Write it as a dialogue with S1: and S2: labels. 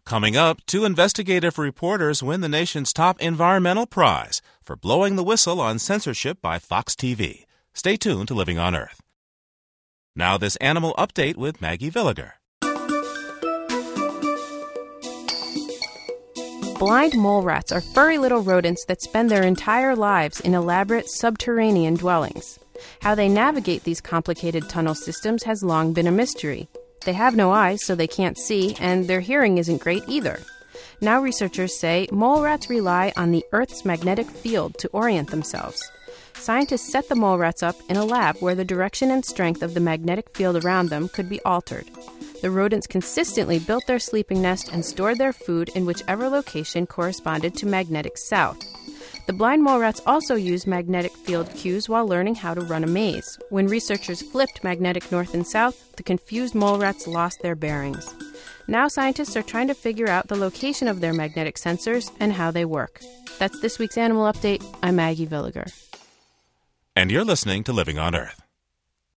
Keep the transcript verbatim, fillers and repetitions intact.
S1: Coming up, two investigative reporters win the nation's top environmental prize for blowing the whistle on censorship by Fox T V. Stay tuned to Living on Earth. Now this animal update with Maggie Villiger.
S2: Blind mole rats are furry little rodents that spend their entire lives in elaborate subterranean dwellings. How they navigate these complicated tunnel systems has long been a mystery. They have no eyes, so they can't see, and their hearing isn't great either. Now researchers say mole rats rely on the Earth's magnetic field to orient themselves. Scientists set the mole rats up in a lab where the direction and strength of the magnetic field around them could be altered. The rodents consistently built their sleeping nest and stored their food in whichever location corresponded to magnetic south. The blind mole rats also use magnetic field cues while learning how to run a maze. When researchers flipped magnetic north and south, the confused mole rats lost their bearings. Now scientists are trying to figure out the location of their magnetic sensors and how they work. That's this week's Animal Update. I'm Maggie Villiger.
S1: And you're listening to Living on Earth.